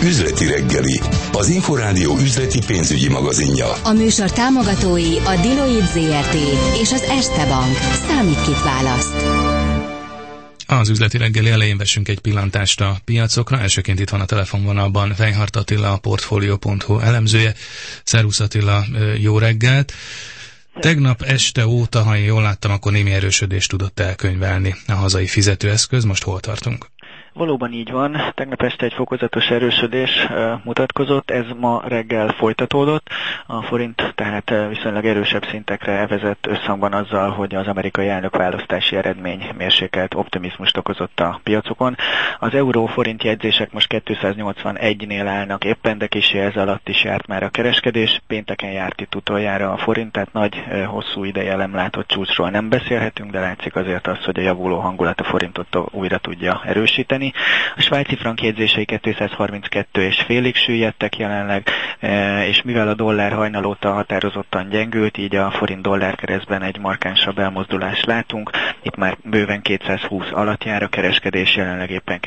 Üzleti reggeli, az Inforádió üzleti pénzügyi magazinja. A műsor támogatói a Deloitte ZRT és az Erste Bank. Számít kit választ. Az üzleti reggeli elején vessünk egy pillantást a piacokra. Elsőként itt van a telefonvonalban Weinhardt Attila, a Portfolio.hu elemzője. Szervusz Attila, jó reggelt! Tegnap este óta, ha én jól láttam, akkor némi erősödést tudott elkönyvelni a hazai fizetőeszköz. Most hol tartunk? Valóban így van, tegnap este egy fokozatos erősödés mutatkozott, ez ma reggel folytatódott, a forint tehát viszonylag erősebb szintekre vezet összhangban azzal, hogy az amerikai elnökválasztási eredmény mérsékelt optimizmust okozott a piacokon. Az euró-forint jegyzések most 281-nél állnak éppen, de kicsi ez alatt is járt már a kereskedés, pénteken járt itt utoljára a forint, tehát nagy, hosszú ideje nem látott csúcsról nem beszélhetünk, de látszik azért az, hogy a javuló hangulat a forintot újra tudja erősíteni. A svájci frank jegyzései 232,5-ig süllyedtek jelenleg, és mivel a dollár hajnal óta határozottan gyengült, így a forint-dollár keresztben egy markánsabb elmozdulást látunk. Itt már bőven 220 alatt jár a kereskedés, jelenleg éppen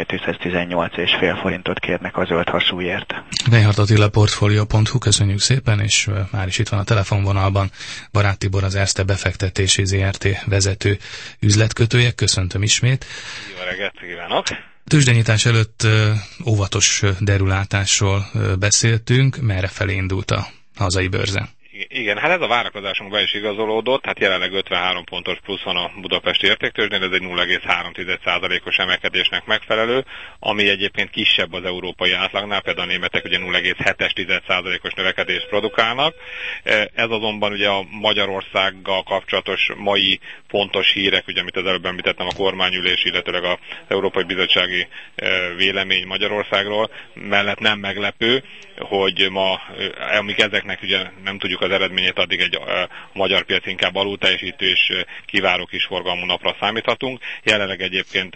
218,5 forintot kérnek a zöld hasúlyért. Weinhardt Attila, Portfolio.hu, köszönjük szépen, és már is itt van a telefonvonalban Barát Tibor, az Erste befektetési ZRT vezető üzletkötője. Köszöntöm ismét. Jó reggelt kívánok! Tőzsdenyítás előtt óvatos derülátásról beszéltünk, merre felé indult a hazai bőrze? Igen, hát ez a várakozásunk be is igazolódott, hát jelenleg 53 pontos plusz van a budapesti értéktőzsdén, ez egy 0,3%-os emelkedésnek megfelelő, ami egyébként kisebb az európai átlagnál, például a németek ugye 0,7%-os növekedést produkálnak. Ez azonban ugye a Magyarországgal kapcsolatos mai pontos hírek, ugye amit az előbb említettem, a kormányülés, illetőleg az Európai Bizottsági vélemény Magyarországról, mellett nem meglepő, hogy ma, amíg ezeknek ugye nem tudjuk az eredményét, addig egy magyar piac inkább alulteljesítő és kiváró kis forgalmú napra számíthatunk. Jelenleg egyébként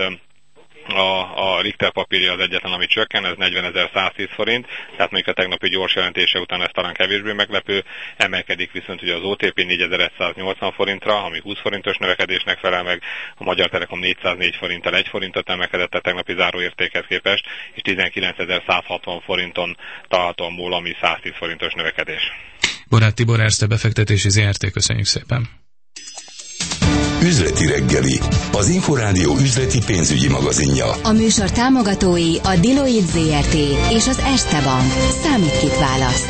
a Richter papírja az egyetlen, ami csökken, ez 40.110 forint, tehát mondjuk a tegnapi gyors jelentése után ez talán kevésbé meglepő, emelkedik viszont ugye az OTP 4.180 forintra, ami 20 forintos növekedésnek felel meg, a Magyar Telekom 404 forinttal 1 forintot emelkedett a tegnapi záróértékhez képest, és 19.160 forinton található a MOL, ami 110 forintos növekedés. Barát Tibor, Erste befektetési ZRT, köszönjük szépen! Üzleti reggeli, az Inforádió üzleti pénzügyi magazinja. A műsor támogatói a Deloitte ZRT és az Erste Bank. Számít kit választ.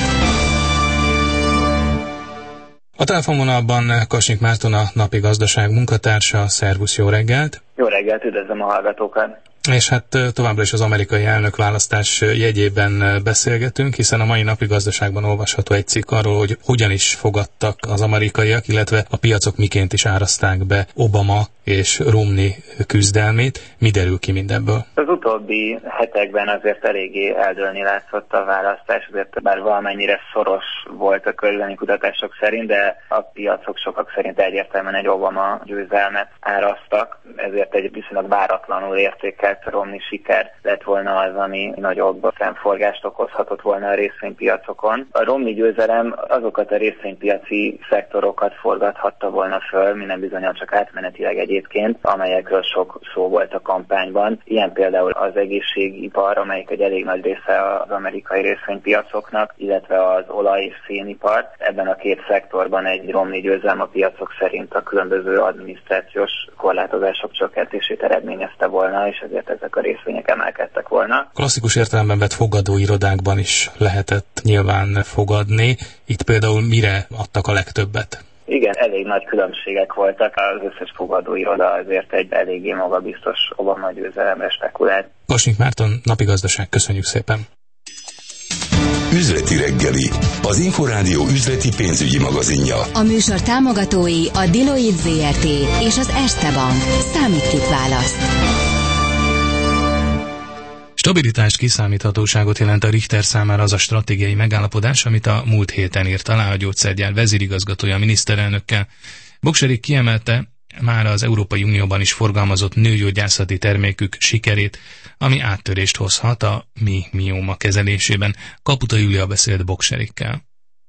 A telefonvonalban Kasnyik Márton, a Napi Gazdaság munkatársa. Szervusz, jó reggelt! Jó reggelt, üdvözlöm a hallgatókat! És hát továbbra is az amerikai elnökválasztás jegyében beszélgetünk, hiszen a mai Napi Gazdaságban olvasható egy cikk arról, hogy hogyan is fogadtak az amerikaiak, illetve a piacok miként is árazták be Obama és Romney küzdelmét. Mi derül ki mindebből? Az utóbbi hetekben azért eléggé eldőlni látszott a választás, azért bár valamennyire szoros volt a közvéleménykutatások szerint, de a piacok sokak szerint egyértelműen egy Obama győzelmet áraztak, ezért egy viszonylag váratlanul értékelt Romney siker lett volna az, ami nagyobb szemforgást okozhatott volna a részvénypiacokon. A Romney győzelem azokat a részvénypiaci szektorokat forgathatta volna föl, minden bizonnyal csak átmenetileg egyébként, amelyekről sok szó volt a kampányban. Ilyen például az egészségipar, amelyik egy elég nagy része az amerikai részvénypiacoknak, illetve az olaj- és szénipar. Ebben a két szektorban egy Romney győzelem a piacok szerint a különböző adminisztrációs korlátozások csökkentését eredményezte volna, és ezért ezek a részvények emelkedtek volna. Klasszikus értelemben vett fogadóirodákban is lehetett nyilván fogadni. Itt például mire adtak a legtöbbet? Igen, elég nagy különbségek voltak. Az összes fogadóiroda azért egy eléggé magabiztos Obama győzelemre spekulált. Kasnyik Márton, Napi Gazdaság, köszönjük szépen! Üzleti reggeli, az Inforádió üzleti pénzügyi magazinja. A műsor támogatói a Deloitte ZRT és az Erste Bank. Számít kit választ. Stabilitást, kiszámíthatóságot jelent a Richter számára az a stratégiai megállapodás, amit a múlt héten írt alá a gyógyszergyár vezérigazgatója a miniszterelnökkel. Bokserik kiemelte már az Európai Unióban is forgalmazott nőgyógyászati termékük sikerét, ami áttörést hozhat a mióma kezelésében. Kaputa Júlia beszélt Bokserikkel.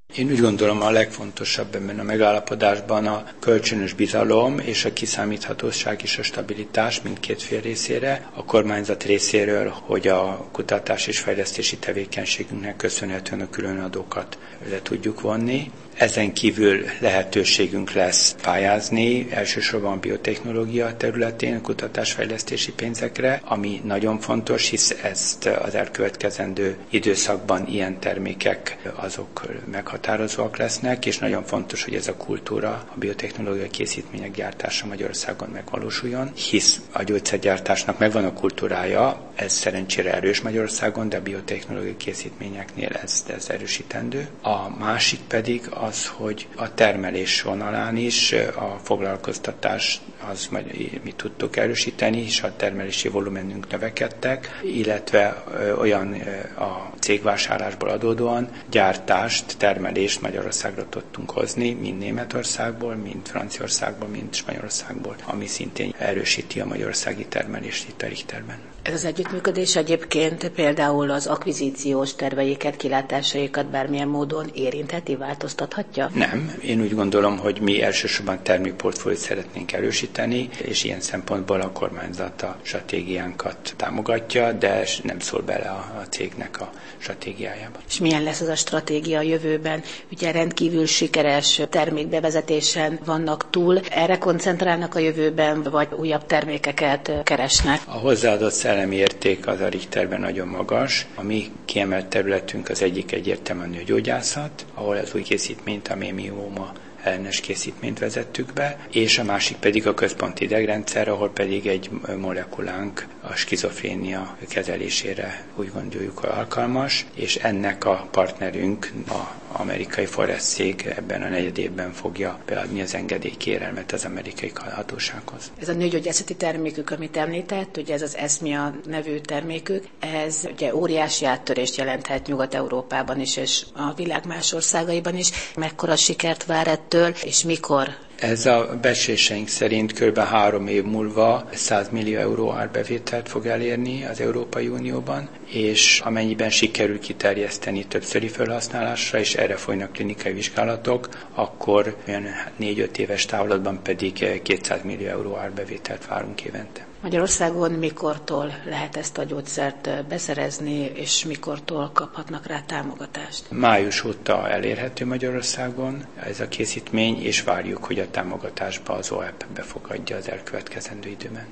Én úgy gondolom, a legfontosabb ebben a megállapodásban a kölcsönös bizalom és a kiszámíthatóság és a stabilitás mindkét fél részére, a kormányzat részéről, hogy a kutatás és fejlesztési tevékenységünknek köszönhetően a különadókat le tudjuk vonni. Ezen kívül lehetőségünk lesz pályázni, elsősorban a biotechnológia területén kutatásfejlesztési pénzekre, ami nagyon fontos, hisz ezt az elkövetkezendő időszakban ilyen termékek azok meghatározóak lesznek, és nagyon fontos, hogy ez a kultúra, a biotechnológiai készítmények gyártása Magyarországon megvalósuljon, hisz a gyógyszergyártásnak megvan a kultúrája, ez szerencsére erős Magyarországon, de a biotechnológiai készítményeknél ez erősítendő. A másik pedig az, hogy a termelés vonalán is a foglalkoztatás az mi tudtuk erősíteni, és a termelési volumenünk növekedtek, illetve olyan a cégvásárlásból adódóan gyártást, termelést Magyarországra tudtunk hozni, mind Németországból, mind Franciaországból, mind Spanyolországból, ami szintén erősíti a magyarországi termelést itt a Richterben. Ez az együttműködés egyébként például az akvizíciós terveiket, kilátásaikat bármilyen módon érintheti, változtathatja? Nem. Én úgy gondolom, hogy mi elsősorban termékportfóliót szeretnénk erősíteni, és ilyen szempontból a kormányzat a stratégiánkat támogatja, de nem szól bele a cégnek a stratégiájába. És milyen lesz ez a stratégia a jövőben? Ugye rendkívül sikeres termékbevezetésen vannak túl. Erre koncentrálnak a jövőben, vagy újabb termékeket keresnek? A hozzáadott szellemi érték az a Richterben nagyon magas. A mi kiemelt területünk az egyik egyértelműen nőgyógyászat, ahol az új készítményt, a mémióma ellenes készítményt vezettük be, és a másik pedig a központi idegrendszer, ahol pedig egy molekulánk a skizofrénia kezelésére úgy gondoljuk alkalmas, és ennek a partnerünk, az amerikai Forrest cég ebben a negyedévben fogja beadni az engedélykérelmet az amerikai hatósághoz. Ez a nőgyógyászati termékük, amit említett, ugye ez az Esmia nevű termékük, ez ugye óriási áttörést jelenthet Nyugat-Európában is, és a világ más országaiban is. Mekkora sikert vár ettől, és mikor? Ez a becsléseink szerint kb. 3 év múlva 100 millió euró árbevételt fog elérni az Európai Unióban, és amennyiben sikerül kiterjeszteni többszöri felhasználásra, és erre folynak klinikai vizsgálatok, akkor olyan 4-5 éves távlatban pedig 200 millió euró árbevételt várunk évente. Magyarországon mikortól lehet ezt a gyógyszert beszerezni, és mikortól kaphatnak rá támogatást? Május óta elérhető Magyarországon ez a készítmény, és várjuk, hogy a támogatásba az OEP befogadja az elkövetkezendő időben.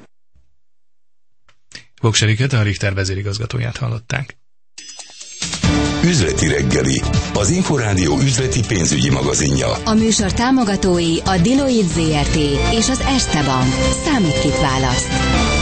Vokseviket, a Richter vezérigazgatóját hallották. Üzleti reggeli, az Inforádió üzleti pénzügyi magazinja. A műsor támogatói a Dinoid ZRT és az Erste Bank. Számít kit választ.